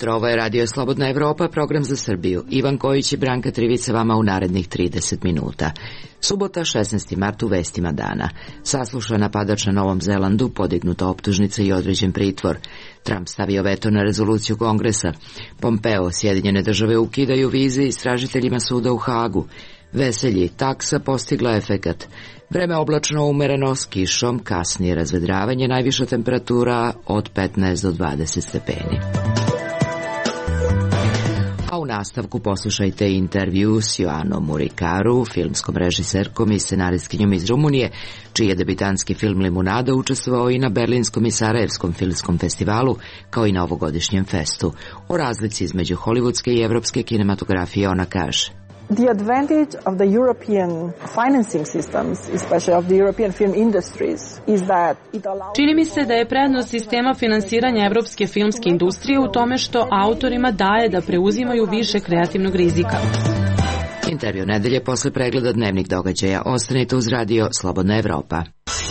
jutro, ovo je Radio Slobodna Evropa, program za Srbiju. Ivan Kojić i Branka Trivica vama u narednih 30 minuta. Subota, 16. mart, u vestima dana. Saslušan napadač na Novom Zelandu, podignuta optužnica i određen pritvor. Trump stavio veto na rezoluciju Kongresa. Pompeo, Sjedinjene države ukidaju vize istražiteljima suda u Hagu. Veselji, taksa postigla efekat. Vreme oblačno, umereno s kišom, kasnije razvedravanje, najviša temperatura od 15 do 20 stepeni. A u nastavku poslušajte intervju s Joanom Murikaru, filmskom režiserkom i scenaristkinjom iz Rumunije, čiji je debitanski film Limunada učestvovao i na Berlinskom i Sarajevskom filmskom festivalu, kao i na ovogodišnjem festu. O razlici između hollywoodske i evropske kinematografije ona kaže: The advantage of the European financing systems, especially of the European film industries, is that it allows... Čini mi se da je prednost sistema finansiranja evropske filmske industrije u tome što autorima daje da preuzimaju više kreativnog rizika. Intervju nedelje posle pregleda dnevnih događaja. Ostanite uz Radio Slobodna Evropa.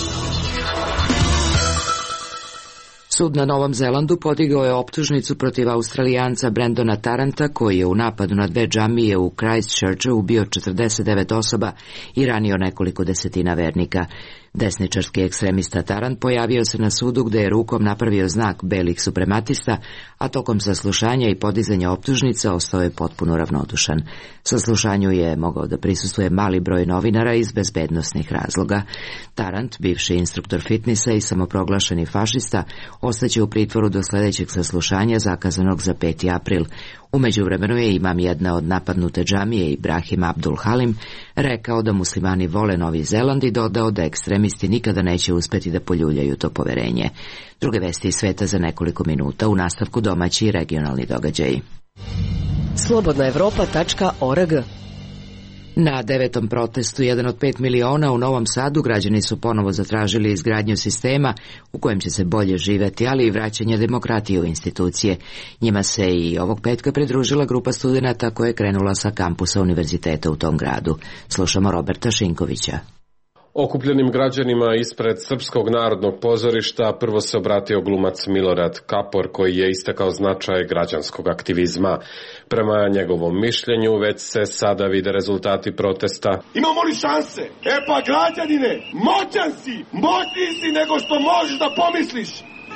Sud na Novom Zelandu podigao je optužnicu protiv Australijanca Brendona Taranta, koji je u napadu na 2 džamije u Christchurchu ubio 49 osoba i ranio nekoliko desetina vernika. Desničarski ekstremista Tarant pojavio se na sudu gde je rukom napravio znak belih suprematista, a tokom saslušanja i podizanja optužnica ostao je potpuno ravnodušan. Saslušanju je mogao da prisustvuje mali broj novinara iz bezbednosnih razloga. Tarant, bivši instruktor fitnesa i samoproglašeni fašista, ostaće u pritvoru do sledećeg saslušanja zakazanog za 5. april. U međuvremenu je imam jedne od napadnute džamije Ibrahim Abdul Halim rekao da muslimani vole Novi Zeland i dodao da ekstremisti nikada neće uspeti da poljuljaju to poverenje. Druge vesti iz sveta za nekoliko minuta, u nastavku domaći i regionalni događaji. slobodnaevropa.org. Na 9. protestu 1 od 5 miliona u Novom Sadu građani su ponovo zatražili izgradnju sistema u kojem će se bolje živeti, ali i vraćanje demokratije u institucije. Njima se i ovog petka pridružila grupa studenata koja je krenula sa kampusa univerziteta u tom gradu. Slušamo Roberta Šinkovića. Okupljenim građanima ispred Srpskog narodnog pozorišta prvo se obratio glumac Milorad Kapor, koji je istakao značaj građanskog aktivizma. Prema njegovom mišljenju već se sada vide rezultati protesta. Imamo li šanse? E pa građanine, moćan si, moćniji si nego što možeš da pomisliš.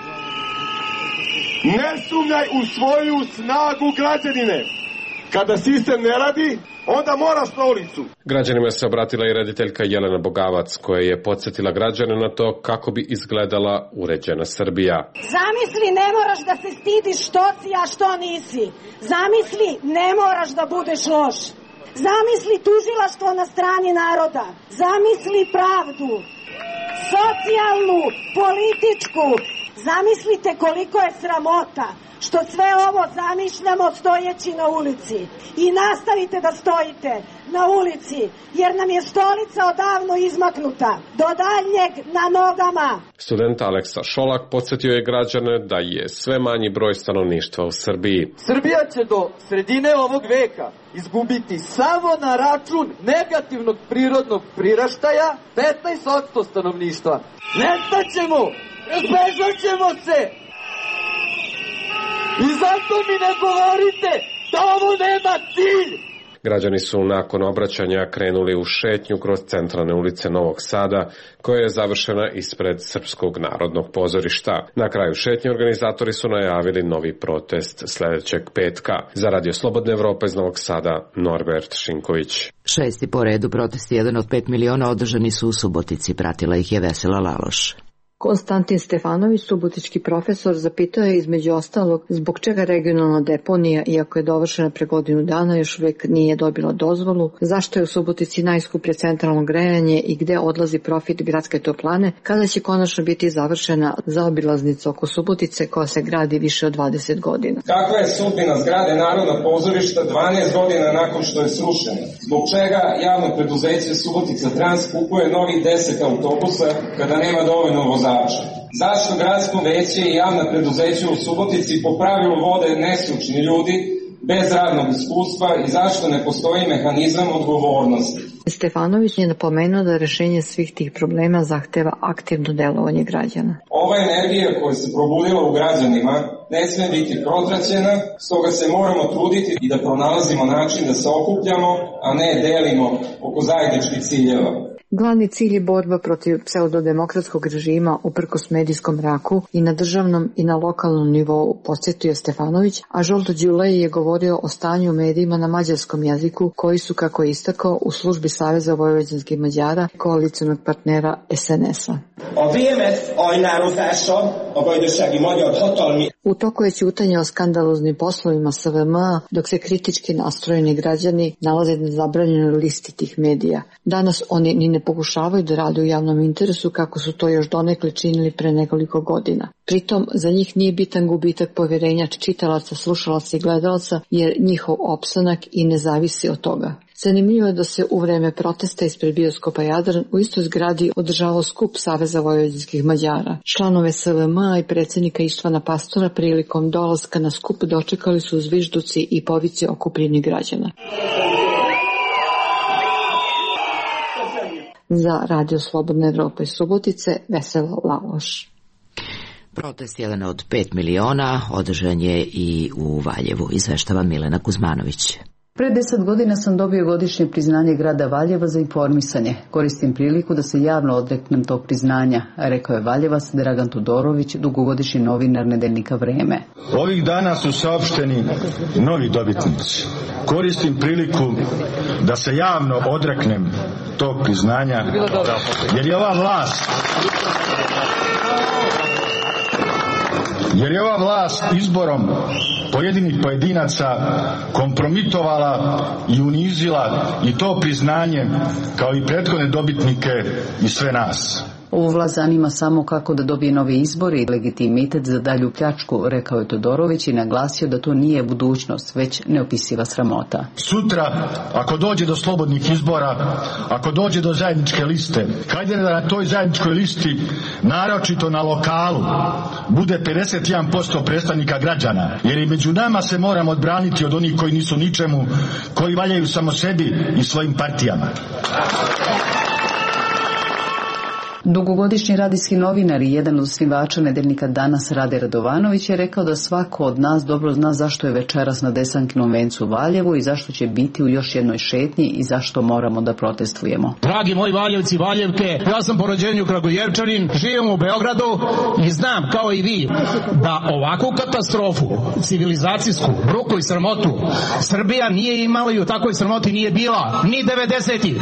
Ne sumnjaj u svoju snagu, građanine. Kada sistem ne radi, onda moraš na ulicu. Građanima se obratila i rediteljka Jelena Bogavac, koja je podsjetila građane na to kako bi izgledala uređena Srbija. Zamisli, ne moraš da se stidiš što si, a što nisi. Zamisli, ne moraš da budeš loš. Zamisli tužilaštvo na strani naroda. Zamisli pravdu, socijalnu, političku. Zamislite koliko je sramota što sve ovo zamišljamo stojeći na ulici. I nastavite da stojite na ulici, jer nam je stolica odavno izmaknuta. Do daljnjeg na nogama. Student Aleksa Šolak podsjetio je građane da je sve manji broj stanovništva u Srbiji. Srbija će do sredine ovog veka izgubiti samo na račun negativnog prirodnog priraštaja 15% stanovništva. Nestaćemo, razbežat ćemo se. I zato mi ne govorite da ovo nema cilj. Građani su nakon obraćanja krenuli u šetnju kroz centralne ulice Novog Sada, koja je završena ispred Srpskog narodnog pozorišta. Na kraju šetnje organizatori su najavili novi protest sledećeg petka. Za Radio Slobodna Evropa iz Novog Sada, Norbert Šinković. 6. po redu protesti 1 od 5 miliona održani su u Subotici, pratila ih je Vesela Laloš. Konstantin Stefanović, subotički profesor, zapitao je između ostalog zbog čega regionalna deponija, iako je dovršena pre godinu dana, još uvijek nije dobila dozvolu, zašto je u Subotici najskuplje centralno grejanje i gde odlazi profit gradske toplane, kada će konačno biti završena zaobilaznica oko Subotice koja se gradi više od 20 godina. Kakva je sudbina zgrade Narodnog pozorišta 12 godina nakon što je srušena? Zbog čega javno preduzeće Subotica Trans kupuje novih 10 autobusa kada nema dovoljno vozača? Zašto gradsko veće i javna preduzeća u Subotici po pravilu vode nestručni ljudi, bez radnog iskustva i zašto ne postoji mehanizam odgovornosti. Stefanović je napomenuo da rešenje svih tih problema zahteva aktivno delovanje građana. Ova energija koja se probudila u građanima ne sme biti protraćena, stoga se moramo truditi i da pronalazimo način da se okupljamo, a ne delimo oko zajedničkih ciljeva. Glavni cilj je borba protiv pseudodemokratskog režima uprkos medijskom mraku i na državnom i na lokalnom nivou, podsjetio Stefanović, a Žolto Đulej je govorio o stanju u medijima na mađarskom jeziku koji su, kako je istakao, u službi Saveza vojvođanskih Mađara, koalicionog partnera SNS-a. U toku je ćutanje o skandaloznim poslovima SVM, dok se kritički nastrojeni građani nalaze na zabranjenoj listi tih medija. Danas oni ni ne pokušavaju da rade u javnom interesu kako su to još donekle činili pre nekoliko godina. Pritom, za njih nije bitan gubitak poverenja čitalaca, slušalaca i gledalaca, jer njihov opstanak i ne zavisi od toga. Zanimljivo je da se u vreme protesta ispred bioskopa Jadran u istoj zgradi održavao skup Saveza vojvođanskih Mađara. Članove SVM i predsjednika Ištvana Pastora prilikom dolaska na skup dočekali su zvižduci i povici okupljenih građana. Za Radio Slobodna Evropa iz Subotice, Vesela Laloš. Protest jedan od 5 miliona održan je i u Valjevu, izveštava Milena Kuzmanović. Pre 10 godina sam dobio godišnje priznanje grada Valjeva za informisanje. Koristim priliku da se javno odreknem tog priznanja, rekao je Valjevac Dragan Todorović, dugogodišnji novinar nedeljnika Vreme. Ovih dana su saopšteni novi dobitnici. Koristim priliku da se javno odreknem tog priznanja, jer je ova vlast izborom pojedinih pojedinaca kompromitovala i unizila i to priznanje kao i prethodne dobitnike i sve nas. Ovu vlast zanima samo kako da dobije nove izbore i legitimitet za dalju pljačku, rekao je Todorović i naglasio da to nije budućnost, već neopisiva sramota. Sutra, ako dođe do slobodnih izbora, ako dođe do zajedničke liste, hajde da na toj zajedničkoj listi, naročito na lokalu, bude 51% predstavnika građana, jer i među nama se moramo odbraniti od onih koji nisu ničemu, koji valjaju samo sebi i svojim partijama. Dugogodišnji radijski novinar i jedan od osnivača nedeljnika Danas Rade Radovanović je rekao da svako od nas dobro zna zašto je večeras na Desankinom vencu u Valjevu i zašto će biti u još jednoj šetnji i zašto moramo da protestujemo. Dragi moji Valjevci, Valjevke, ja sam po rođenju Kragujevčanin, živim u Beogradu i znam kao i vi da ovakvu katastrofu, civilizacijsku, bruku i sramotu Srbija nije imala i u takvoj sramoti nije bila ni 90-ih.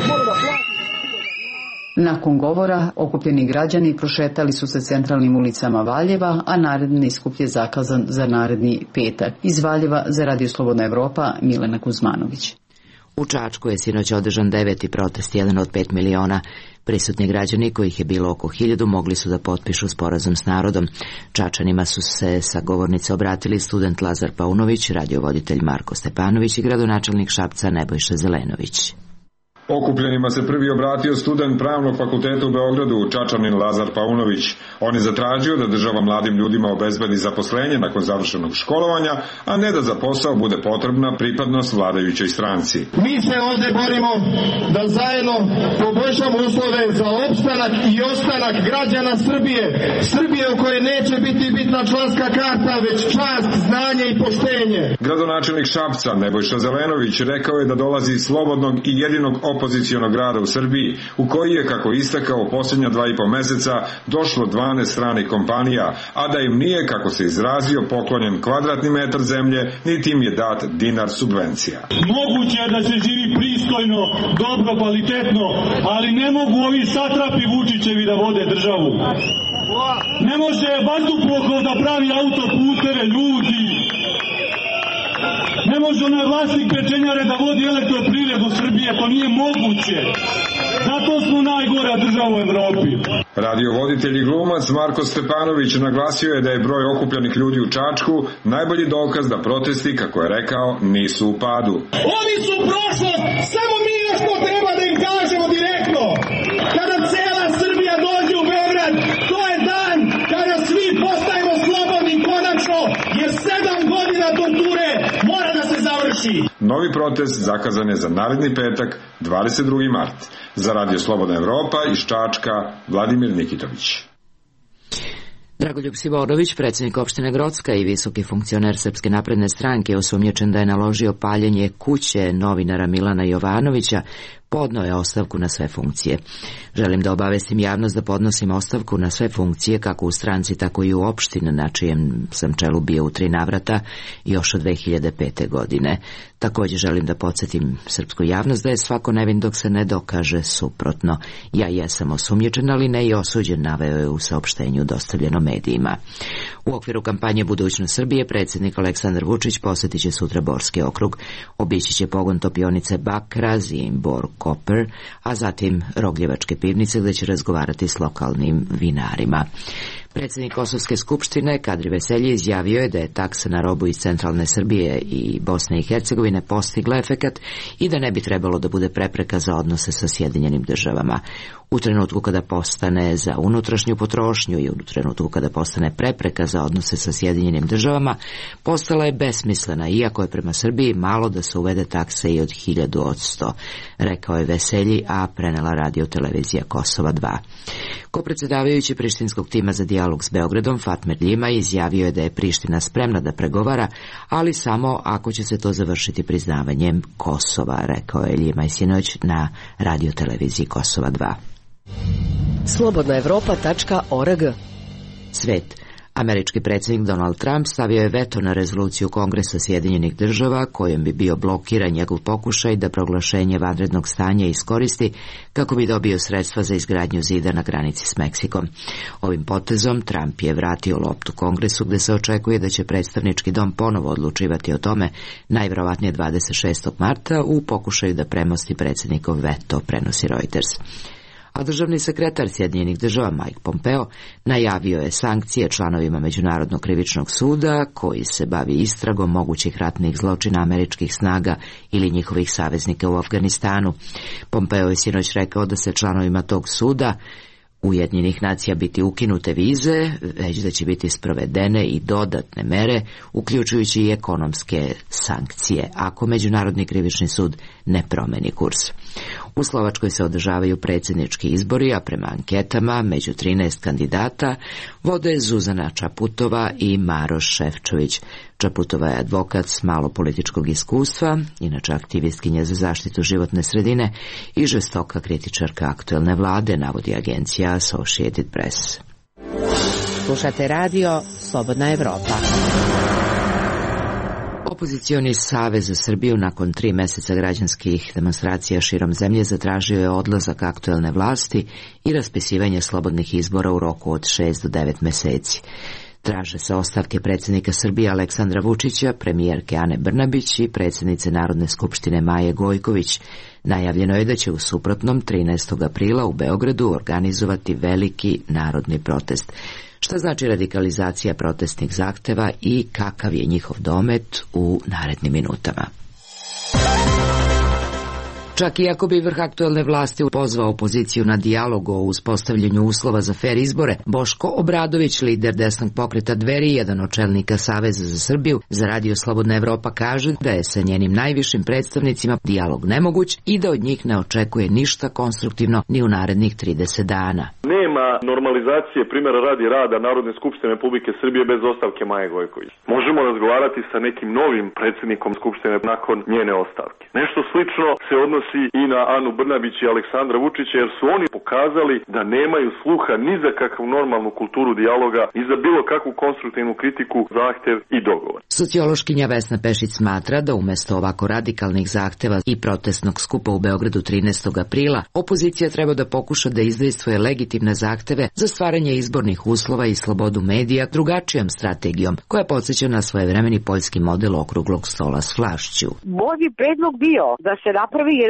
Nakon govora, okupljeni građani prošetali su se centralnim ulicama Valjeva, a naredni skup je zakazan za naredni petak. Iz Valjeva za Radio Slobodna Evropa, Milena Kuzmanović. U Čačku je sinoć održan 9. protest, jedan od 5 miliona. Prisutni građani, kojih je bilo oko 1000, mogli su da potpišu sporazum s narodom. Čačanima su se sa govornice obratili student Lazar Paunović, radiovoditelj Marko Stepanović i gradonačelnik Šapca Nebojša Zelenović. Okupljenima se prvi obratio student Pravnog fakulteta u Beogradu, Čačanin Lazar Paunović. On je zatražio da država mladim ljudima obezbedi zaposlenje nakon završenog školovanja, a ne da za posao bude potrebna pripadnost vladajućoj stranci. Mi se ovdje borimo da zajedno poboljšamo uslove za opstanak i ostanak građana Srbije. Srbije u kojoj neće biti bitna članska karta, već čast, znanje i poštenje. Gradonačelnik Šapca Nebojša Zelenović rekao je da dolazi iz slobodnog i jedinog opozicionog grada u Srbiji, u koji je, kako istakao, posljednja 2,5 meseca došlo 12 stranih kompanija, a da im nije, kako se izrazio, poklonjen kvadratni metar zemlje, niti im je dat dinar subvencija. Moguće je da se živi pristojno, dobro, kvalitetno, ali ne mogu ovi satrapi Vučićevi da vode državu. Ne može Vazduhplov da pravi autoputeve, ljudi. Ne može onaj vlasnik pečenjare da vodi elektroprivredu Srbije, to nije moguće. Zato smo najgora država u Evropi. Radiovoditelj i glumac Marko Stepanović naglasio je da je broj okupljenih ljudi u Čačku najbolji dokaz da protesti, kako je rekao, nisu u padu. Oni su prošlost, samo mi još to treba da im kažemo direktno. Kada cela Srbija dođe u Beograd, to je dan kada svi postajemo slobodni konačno, jer 7 godina torture mora da se završi. Novi protest zakazan je za naredni petak, 22. mart. Za Radio Slobodna Evropa iz Čačka, Vladimir Nikitović. Dragoljub Simonović, predsjednik opštine Grocka i visoki funkcioner Srpske napredne stranke, osumnjičen da je naložio paljenje kuće novinara Milana Jovanovića, podneo je ostavku na sve funkcije. Želim da obavestim javnost da podnosim ostavku na sve funkcije, kako u stranci, tako i u opštini, na čijem sam čelu bio u 3 navrata još od 2005. godine. Također želim da podsjetim srpsku javnost da je svako nevin dok se ne dokaže suprotno. Ja jesam osumnjičen, ali ne i osuđen, naveo je u saopštenju dostavljeno medijima. U okviru kampanje Budućnost Srbije predsjednik Aleksandar Vučić posjetit će sutra Borski okrug, obići će pogon topionice Bakra, Zimbor, Koper, a zatim Rogljevačke pivnice gdje će razgovarati s lokalnim vinarima. Predsjednik Kosovske skupštine Kadri Veselji izjavio je da je taksa na robu iz centralne Srbije i Bosne i Hercegovine postigla efekat i da ne bi trebalo da bude prepreka za odnose sa Sjedinjenim državama. U trenutku kada postane za unutrašnju potrošnju i u trenutku kada postane prepreka za odnose sa Sjedinjenim državama, postala je besmislena, iako je prema Srbiji malo da se uvede taksa i od 1000%, rekao je Veselji, a prenela radio-televizija Kosova 2. Kopredsjedavajući prištinskog tima za dijalog s Beogradom, Fatmir Ljima, izjavio je da je Priština spremna da pregovara, ali samo ako će se to završiti priznavanjem Kosova, rekao je Ljima i sinoć na radio-televiziji Kosova 2. Slobodnaevropa.org. Svet. Američki predsjednik Donald Trump stavio je veto na rezoluciju Kongresa Sjedinjenih država kojom bi bio blokiran njegov pokušaj da proglašenje vanrednog stanja iskoristi kako bi dobio sredstva za izgradnju zida na granici s Meksikom. Ovim potezom Trump je vratio loptu Kongresu, gdje se očekuje da će predstavnički dom ponovo odlučivati o tome, najvjerovatnije 26. marta, u pokušaju da premosti predsjednikov veto, prenosi Reuters. A državni sekretar Sjedinjenih država Mike Pompeo najavio je sankcije članovima Međunarodnog krivičnog suda koji se bavi istragom mogućih ratnih zločina američkih snaga ili njihovih saveznika u Afganistanu. Pompeo je sinoć rekao da se članovima tog suda Ujedinjenih nacija biti ukinute vize, već da će biti sprovedene i dodatne mere, uključujući i ekonomske sankcije, ako Međunarodni krivični sud ne promeni kurs. U Slovačkoj se održavaju predsjednički izbori, a prema anketama među 13 kandidata vode Zuzana Čaputova i Maroš Šefčović. Čaputova je advokat s malo političkog iskustva, inače aktivistkinja za zaštitu životne sredine i žestoka kritičarka aktuelne vlade, navodi agencija Associated Press. Slušate radio Slobodna Evropa. Opozicioni savez za Srbiju nakon 3 mjeseca građanskih demonstracija širom zemlje zatražio je odlazak aktuelne vlasti i raspisivanje slobodnih izbora u roku od 6 do 9 mjeseci. Traže se ostavke predsjednika Srbije Aleksandra Vučića, premijerke Ane Brnabić i predsjednice Narodne skupštine Maje Gojković. Najavljeno je da će u suprotnom 13. aprila u Beogradu organizovati veliki narodni protest. Šta znači radikalizacija protestnih zahteva i kakav je njihov domet u narednim minutama. Čak i ako bi vrh aktuelne vlasti pozvao opoziciju na dijalog o uspostavljanju uslova za fer izbore, Boško Obradović, lider desnog pokreta Dveri i jedan od čelnika Saveza za Srbiju, za Radio Slobodna Evropa kaže da je sa njenim najvišim predstavnicima dijalog nemoguć i da od njih ne očekuje ništa konstruktivno ni u narednih 30 dana. Nema normalizacije primjera radi rada Narodne skupštine Republike Srbije bez ostavke Maje Gojković. Možemo razgovarati sa nekim novim predsjednikom skupštine nakon njene ostavke. Nešto slično se odnosi i na Anu Brnabić i Aleksandra Vučića, jer su oni pokazali da nemaju sluha ni za kakvu normalnu kulturu dijaloga, ni za bilo kakvu konstruktivnu kritiku, zahtev i dogovor. Sociološkinja Vesna Pešić smatra da umjesto ovako radikalnih zahteva i protestnog skupa u Beogradu 13. aprila, opozicija treba da pokuša da izdejstvuje legitimne zahteve za stvaranje izbornih uslova i slobodu medija drugačijom strategijom, koja podsjeća na svojevremeni poljski model okruglog stola s vlašću. Moj bi predlog bio da se napravi jedan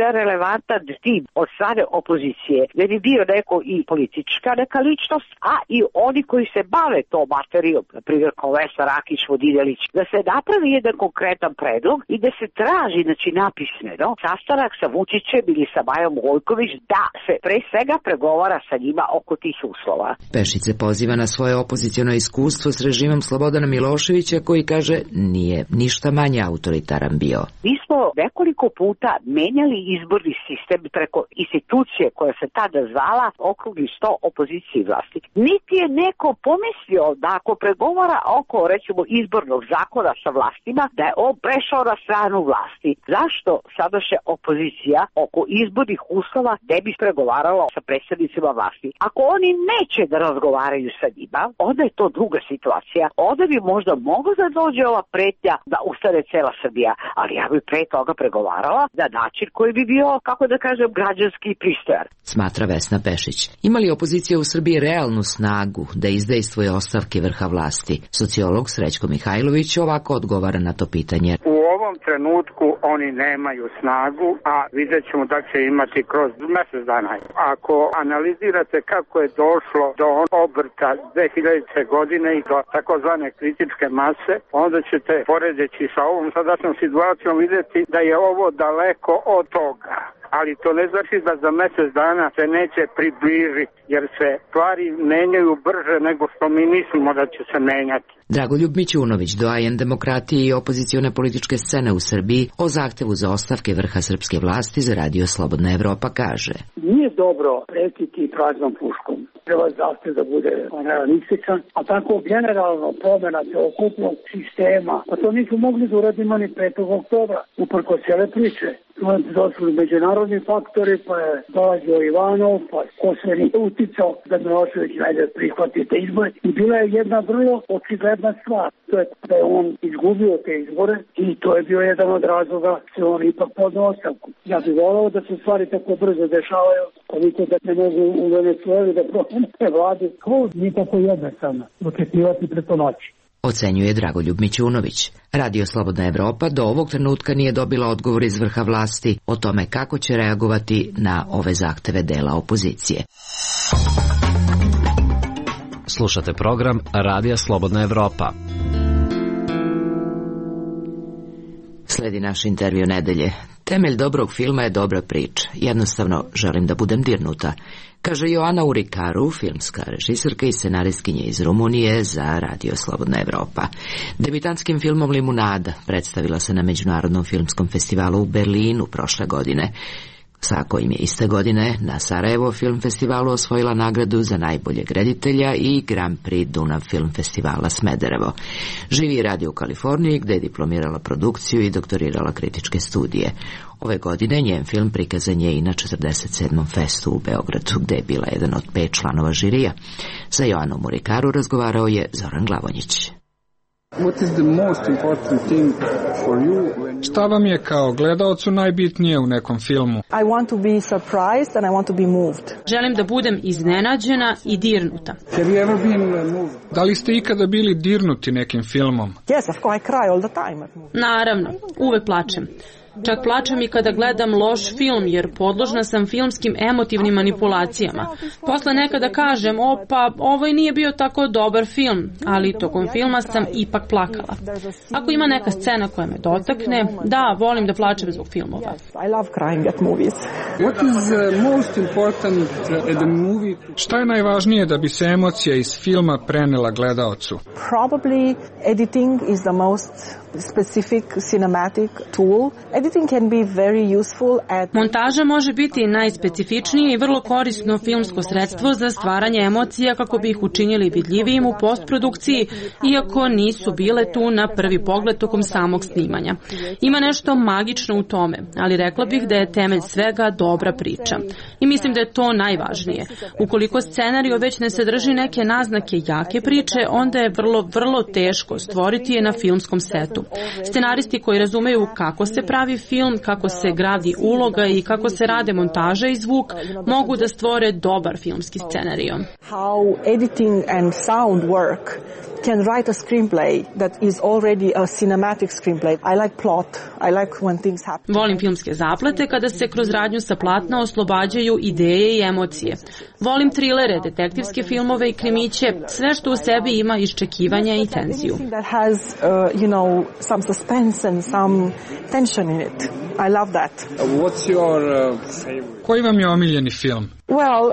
jedan relevantan tim od strane opozicije, da bi bio neko i politička neka ličnost, a i oni koji se bave tom materijom, na primjer kao Vesna Rakić, Vodinelić, da se napravi jedan konkretan predlog i da se traži, znači napismeno, sastanak sa Vučićem ili sa Majom Gojković, da se pre svega pregovara sa njima oko tih uslova. Pešić se poziva na svoje opoziciono iskustvo s režimom Slobodana Miloševića, koji kaže nije ništa manje autoritaran bio. Mi smo nekoliko puta menjali izborni sistem preko institucije koja se tada zvala okrugli sto opozicije i vlasti. Niti je neko pomislio da ako pregovara oko, recimo, izbornog zakona sa vlastima, da je on prešao na stranu vlasti. Zašto sadašnja opozicija oko izbornih uslova ne bi pregovarala sa predstavnicima vlasti? Ako oni neće da razgovaraju sa njima, onda je to druga situacija. Onda bi možda mogla da dođe ova pretnja da ustane cela Srbija, ali ja bi pre toga pregovarala na način koji bi bio, kako da kažem, građanski i pristojan. Smatra Vesna Pešić. Ima li opozicija u Srbiji realnu snagu da izdejstvuje ostavke vrha vlasti? Sociolog Srećko Mihajlović ovako odgovara na to pitanje. U ovom trenutku oni nemaju snagu, a vidjet ćemo da će imati kroz mesec dana. Ako analizirate kako je došlo do obrta 2000. godine i do takozvane kritičke mase, onda ćete, poredeći sa ovom sadašnjom situacijom, vidjeti da je ovo daleko od toga. Ali to ne znači da za mesec dana se neće približiti, jer se stvari menjaju brže nego što mi mislimo da će se menjati. Dragoljub Mićunović, doajen demokratije i opozicione političke scene u Srbiji, o zahtevu za ostavke vrha srpske vlasti za Radio Slobodna Evropa kaže: Nije dobro pretiti praznom puškom. Treba zahtev da bude realističan, a tako generalno promjena celokupnog sistema, pa to nisu mogli da uradimo ni 5. oktobra, uprko cijele priče. Došli međunarodni faktori, pa je dolazio Ivanov, pa ko se nije uticao da Milošević najde prihvatite izbore. I bila je jedna vrlo očigledna stvar, to je da je on izgubio te izbore i to je bio jedan od razloga se on ipak podneo ostavku. Ja bih volao da se stvari tako brzo dešavaju, koliko da ne mogu u Venezueli da promene vlade. To nije tako jednostavno, očekivati preko noći. Ocenjuje Dragoljub Mićunović. Radio Slobodna Evropa do ovog trenutka nije dobila odgovor iz vrha vlasti o tome kako će reagovati na ove zahteve dela opozicije. Slušate program Radija Slobodna Evropa. Sledi naš intervju nedelje. Temelj dobrog filma je dobra priča. Jednostavno želim da budem dirnuta, kaže Joana Urikaru, filmska režiserka i scenaristkinja iz Rumunije za Radio Slobodna Evropa. Debitantskim filmom Limunada predstavila se na Međunarodnom filmskom festivalu u Berlinu prošle godine, sa kojim je iste godine na Sarajevo film festivalu osvojila nagradu za najboljeg reditelja i Grand Prix Dunav film festivala Smederevo. Živi i radi u Kaliforniji, gde je diplomirala produkciju i doktorirala kritičke studije. Ove godine njen film prikazan je i na 47. festu u Beogradu, gde je bila jedan od 5 članova žirija. Sa Joanom Urikaru razgovarao je Zoran Glavonjić. Šta vam je kao gledaocu najbitnije u nekom filmu? Želim da budem iznenađena i dirnuta. Da li ste ikada bili dirnuti nekim filmom? Naravno, uvek plačem. Čak plačem i kada gledam loš film, jer podložna sam filmskim emotivnim manipulacijama. Posle nekada kažem, pa ovo i nije bio tako dobar film, ali tokom filma sam ipak plakala. Ako ima neka scena koja me dotakne, da, volim da plačem zbog filmova. Šta je najvažnije da bi se emocija iz filma prenela gledaocu? Probably editing is the most specific cinematic tool. Editing can be very useful at... Montaža može biti najspecifičnije i vrlo korisno filmsko sredstvo za stvaranje emocija kako bi ih učinili vidljivijim u postprodukciji, iako nisu bile tu na prvi pogled tokom samog snimanja. Ima nešto magično u tome, ali rekla bih da je temelj svega dobra priča. I mislim da je to najvažnije. Ukoliko scenario već ne sadrži neke naznake jake priče, onda je vrlo teško stvoriti je na filmskom setu. scenariju. Scenaristi koji razumeju kako se pravi film, kako se gradi uloga i kako se rade montaža i zvuk, mogu da stvore dobar filmski scenarijo. How editing and sound work can write a screenplay that is already a cinematic screenplay. I like plot. I like when things happen. Volim filmske zaplete kada se kroz radnju sa platna oslobađaju ideje i emocije. Volim trilere, detektivske filmove i krimiće, sve što u sebi ima iščekivanja i tenziju. That has, some suspense and some tension in it. I love that. What's your favorite? Koji vam je omiljeni film? Well,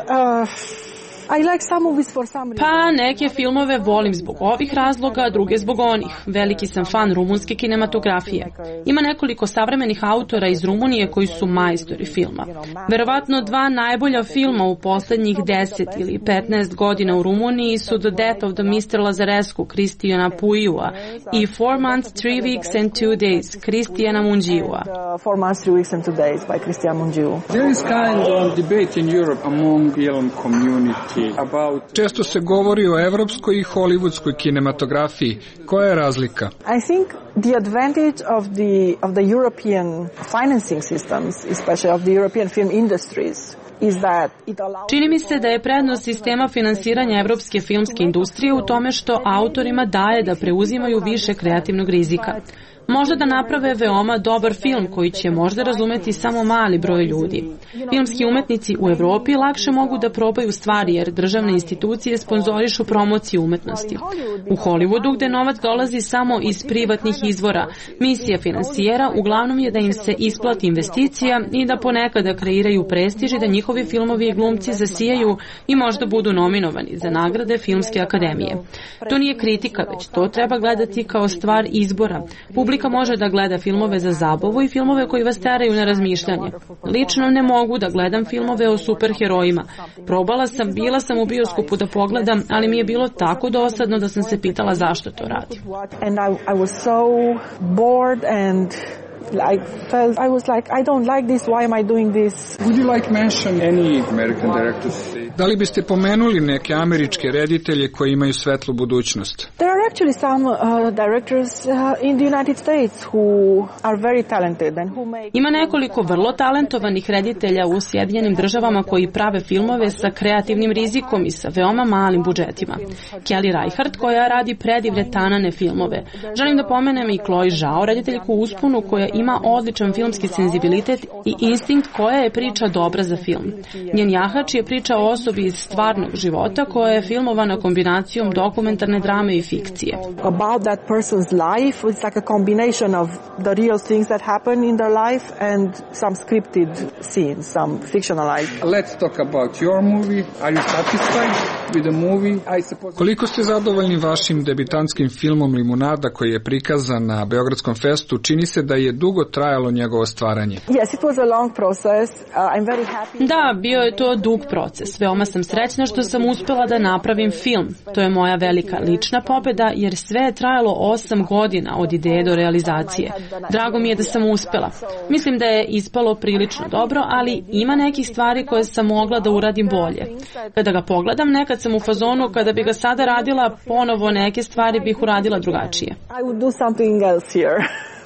I like some movies for some reason. Pa neke filmove volim zbog ovih razloga, druge zbog onih. Veliki sam fan rumunske kinematografije. Ima nekoliko savremenih autora iz Rumunije koji su majstori filma. Verovatno dva najbolja filma u poslednjih 10 ili 15 godina u Rumuniji su The Death of the Mr. Lazarescu, Cristiana Puiua i 4 Months, 3 Weeks and 2 Days, Cristiana Mungiua. 4 Months, 3 Weeks and 2 Days by Cristiana Mungiu. There is kind of debate in Europe among film community. Često se govori o evropskoj i hollywoodskoj kinematografiji. Koja je razlika? I think the advantage of the European financing systems, especially of the European film industries, čini mi se da je prednost sistema finansiranja evropske filmske industrije u tome što autorima daje da preuzimaju više kreativnog rizika. Možda da naprave veoma dobar film koji će možda razumeti samo mali broj ljudi. Filmski umetnici u Evropi lakše mogu da probaju stvari jer državne institucije sponzorišu promociju umetnosti. U Hollywoodu, gde novac dolazi samo iz privatnih izvora, misija finansijera uglavnom je da im se isplati investicija i da ponekada kreiraju prestiž i da njihovi filmovi i glumci zasijaju i možda budu nominovani za nagrade Filmske akademije. To nije kritika, već to treba gledati kao stvar izbora. Publika može da gleda filmove za zabavu i filmove koji vas teraju na razmišljanje. Lično ne mogu da gledam filmove o superherojima. Bila sam u bioskopu da pogledam, ali mi je bilo tako dosadno da sam se pitala zašto to radim. And I was so bored and I was like, I don't like this, why am I doing this? Would you like mention any American directors? Da li biste pomenuli neke američke reditelje koji imaju svetlu budućnost? There are actually some directors in the United States who are very talented and who make... Ima nekoliko vrlo talentovanih reditelja u Sjedinjenim državama koji prave filmove sa kreativnim rizikom i sa veoma malim budžetima. Kelly Reichardt koja radi predivne tanane filmove. Želim da pomenem i Chloe Zhao, rediteljku u usponu koja ima odličan filmski senzibilitet i instinkt koja je priča dobra za film. Njen jahač je priča o osobi iz stvarnog života koja je filmovana kombinacijom dokumentarne drame i fikcije. About that person's life, it's like a combination of the real things that happen in their life and some scripted scenes, some fictionalized. Let's talk about your movie. Are you satisfied with the movie? I suppose... Koliko ste zadovoljni vašim debitantskim filmom Limunada koji je prikazan na Beogradskom festu? Čini se da je dugo trajalo njegovo stvaranje. Yes, it was a long process. I'm very happy. Da, bio je to dug proces. Veoma sam srećna što sam uspela da napravim film. To je moja velika lična pobeda jer sve je trajalo 8 godina od ideje do realizacije. Drago mi je da sam uspela. Mislim da je ispalo prilično dobro, ali ima nekih stvari koje sam mogla da uradim bolje. Kada ga pogledam, nekad sam u fazonu kada bi ga sada radila ponovo neke stvari bih uradila drugačije. I would do something else here.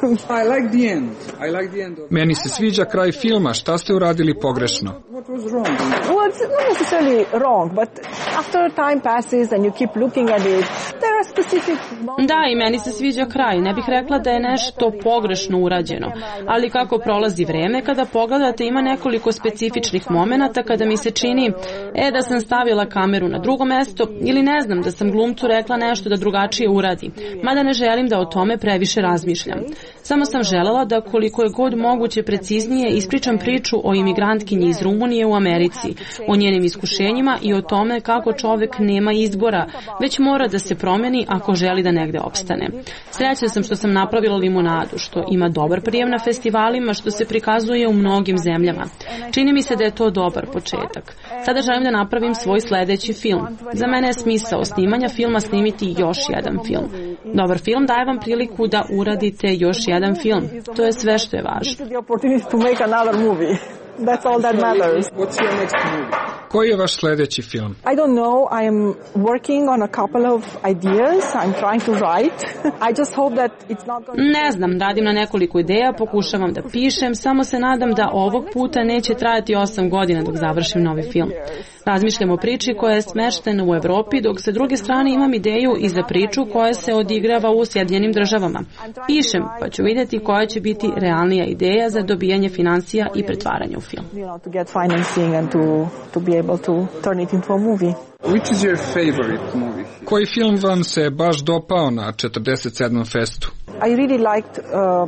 Meni se sviđa kraj filma. Šta ste uradili pogrešno? Well, it's not necessarily wrong, but after time passes and you keep looking at it, there are specific moments. Da, i meni se sviđa kraj. Ne bih rekla da je nešto pogrešno urađeno. Ali kako prolazi vreme, kada pogledate ima nekoliko specifičnih momenata kada mi se čini da sam stavila kameru na drugo mesto ili ne znam da sam glumcu rekla nešto da drugačije uradi. Mada ne želim da o tome previše razmišljam. Samo sam želela da koliko je god moguće preciznije ispričam priču o imigrantkinji iz Rumunije u Americi, o njenim iskušenjima i o tome kako čovek nema izbora, već mora da se promeni ako želi da negde opstane. Srećna sam što sam napravila Limunadu, što ima dobar prijem na festivalima, što se prikazuje u mnogim zemljama. Čini mi se da je to dobar početak. Sada želim da napravim svoj sledeći film. Za mene je smisao snimanja filma snimiti još jedan film. Dobar film daje vam priliku da uradite još jedan film. To je sve što je važno. That's all that matters. What's your next movie? Koji je vaš sledeći film? I don't know. I am working on a couple of ideas. I'm trying to write. I just hope that it's not going to... Ne znam, radim na nekoliko ideja, pokušavam da pišem, samo se nadam da ovog puta neće trajati 8 godina dok završim novi film. Razmišljam o priči koja je smeštena u Evropi, dok sa druge strane imam ideju i za priču koja se odigrava u Sjedinjenim državama. Pišem, pa ću vidjeti koja će biti realnija ideja za dobijanje financija i pretvaranje u film. To get financing and to be able to turn it into a movie. Which is your favorite movie? Koji film vam se baš dopao na 47. festu? I really liked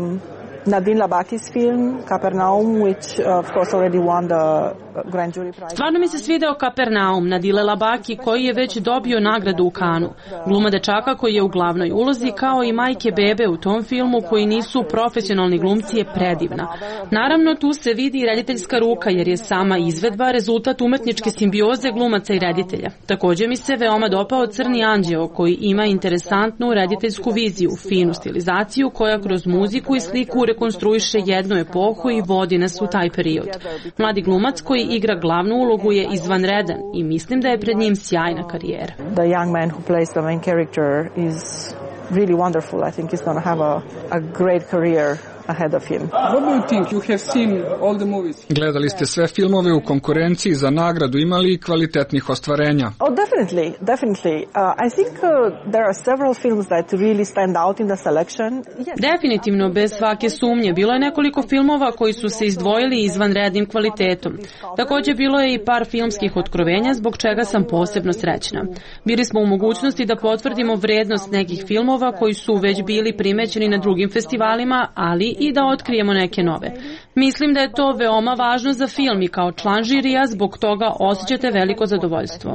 Nadine Labaki's film, Kapernaum, which of course already won the Grand Jury Prize. Stvarno mi se svideo Kapernaum, Nadile Labaki, koji je već dobio nagradu u Kanu. Gluma dečaka koji je u glavnoj ulozi, kao i majke bebe u tom filmu koji nisu profesionalni glumci, je predivna. Naravno, tu se vidi i rediteljska ruka, jer je sama izvedba rezultat umetničke simbioze glumaca i reditelja. Također mi se veoma dopao Crni anđeo, koji ima interesantnu rediteljsku viziju, finu stilizaciju koja kroz muziku i sliku rekonstruiše jednu epohu i vodi nas u taj period. Mladi glumac koji igra glavnu ulogu je izvanredan i mislim da je pred njim sjajna karijera. The young man who plays the main character is really wonderful. I think he's going to have a great career ahead of him. What do you think? You have seen all the movies. Gledali ste sve filmove u konkurenciji za nagradu, imali i kvalitetnih ostvarenja? Oh, definitely. I think there are several films that really stand out in the selection. Yes. Definitivno, bez svake sumnje. Bilo je nekoliko filmova koji su se izdvojili izvanrednim kvalitetom. Također bilo je i par filmskih otkrovenja, zbog čega sam posebno srećna. Bili smo u mogućnosti da potvrdimo vrednost nekih filmova koji su već bili primećeni na drugim festivalima, ali i da otkrijemo neke nove. Mislim da je to veoma važno za film i kao član žirija zbog toga osjećate veliko zadovoljstvo.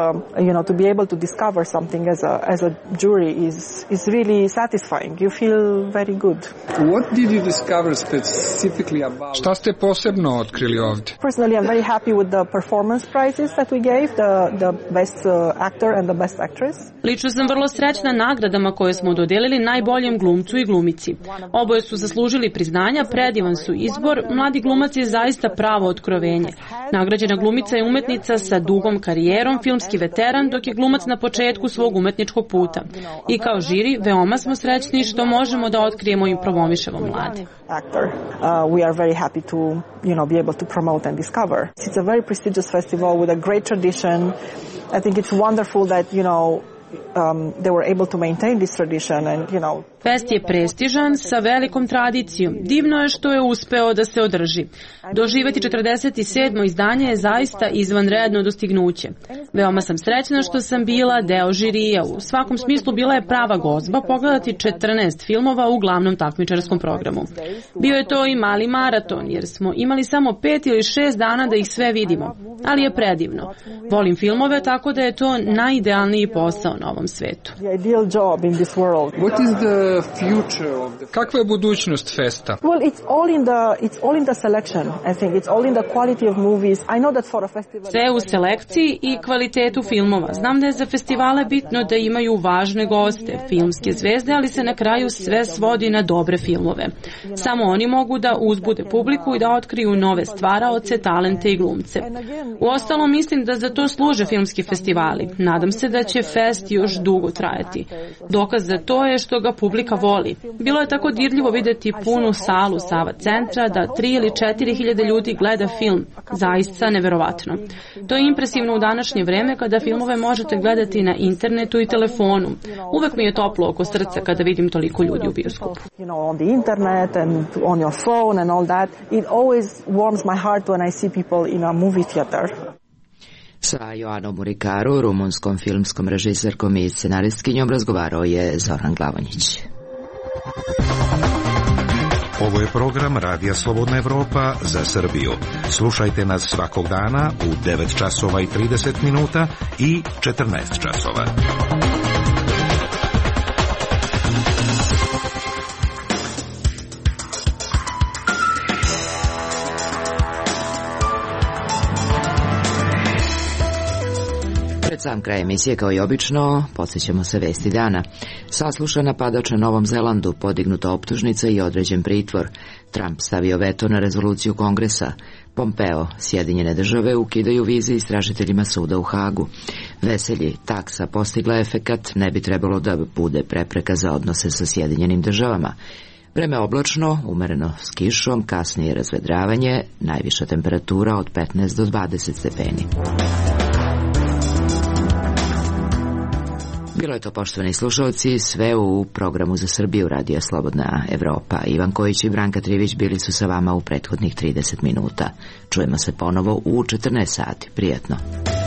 To be able to discover something as a jury is really satisfying. You feel very good. What did you discover specifically about? Šta ste posebno otkrili ovdje? Personally, I'm very happy with the performance prizes that we gave, the best actor and the best actress. Lično sam vrlo srećna nagradama koje smo dodelili najboljem glumcu i glumici. Oboje su zaslužili priznanja, predivan su izbor. Mladi glumac je zaista pravo otkrovenje. Nagrađena glumica je umetnica sa dugom karijerom, filmski veteran, dok je glumac na početku svog umetničkog puta. I kao žiri, veoma smo srećni što možemo da otkrijemo i promovišemo mlade. We are very happy to, be able to promote and discover. It's a very prestigious festival with a great tradition. I think it's wonderful that, they were able to maintain this tradition and, Fest je prestižan sa velikom tradicijom. Divno je što je uspeo da se održi. Doživjeti 47. izdanje je zaista izvanredno dostignuće. Veoma sam srećna što sam bila deo žirija. U svakom smislu bila je prava gozba pogledati 14 filmova u glavnom takmičarskom programu. Bio je to i mali maraton, jer smo imali samo 5 ili 6 dana da ih sve vidimo. Ali je predivno. Volim filmove, tako da je to najidealniji posao na ovom svetu. Kakva je budućnost festa? Well, it's all in the selection. I think it's all in the quality of movies. I know that for a festival. Sve u selekciji i kvalitetu filmova. Znam da je za festivale bitno da imaju važne goste, filmske zvezde, ali se na kraju sve svodi na dobre filmove. Samo oni mogu da uzbude publiku i da otkriju nove stvaraoce, talente i glumce. Uostalom, mislim da za to služe filmski festivali. Nadam se da će fest još dugo trajati. Dokaz za to je što ga publika voli. Bilo je tako dirljivo vidjeti punu salu Sava centra da 3 ili 4 hiljade ljudi gleda film. Zaista neverovatno. To je impresivno u današnje vreme kada filmove možete gledati na internetu i telefonu. Uvek mi je toplo oko srca kada vidim toliko ljudi u bioskopu. On the internet and on your phone and all that. It always warms my heart when I see people in a movie theater. Sa Joanom Murikaru, rumunskom filmskom režiserkom i scenaristkinjom, razgovarao je Zoran Glavonjić. Ovo je program Radija Slobodna Evropa za Srbiju. Slušajte nas svakog dana u 9 časova i 30 minuta i 14 časova. Pred sam kraj emisije, kao i obično, podsjećamo se vesti dana. Saslušan napadač na Novom Zelandu, podignuta optužnica i određen pritvor. Trump stavio veto na rezoluciju Kongresa. Pompeo, Sjedinjene države ukidaju vize istražiteljima suda u Hagu. Veselji, taksa postigla efekat, ne bi trebalo da bude prepreka za odnose sa Sjedinjenim državama. Vreme oblačno, umereno s kišom, kasnije razvedravanje, najviša temperatura od 15 do 20 stepeni. Bilo je to, poštovani slušalci, sve u programu za Srbiju Radija Slobodna Evropa. Ivan Kojić i Branka Trivić bili su sa vama u prethodnih 30 minuta. Čujemo se ponovo u 14 sati. Prijatno.